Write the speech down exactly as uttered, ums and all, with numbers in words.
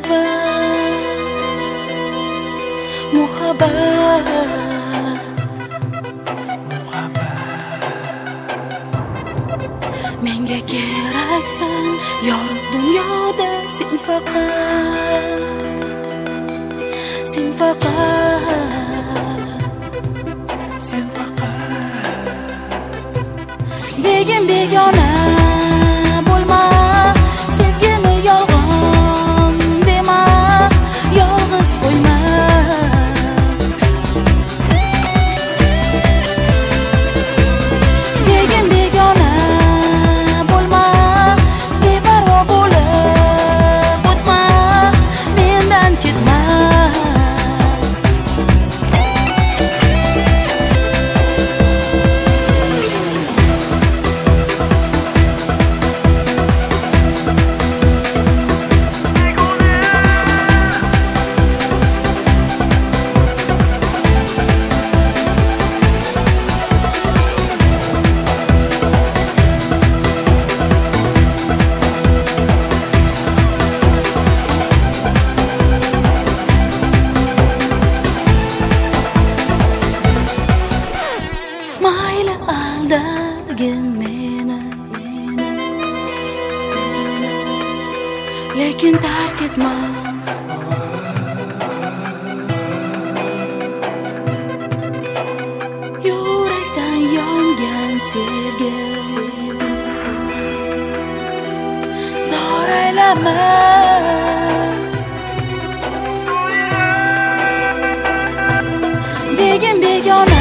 muhabbat, muhabbat, menga keraksan yor dunyoda sen faqat, sen faqat, sen faqat. Begim begona bo'lma, sevgini yolg'on dema, yolg'iz qo'yma. Begim begona bo'lma, beparvo bo'lib o'tma, mendan ketma. Mayli aldagin meni, lekin tark etma. Yurakdan yongan sevgi zor aylama. Begim begona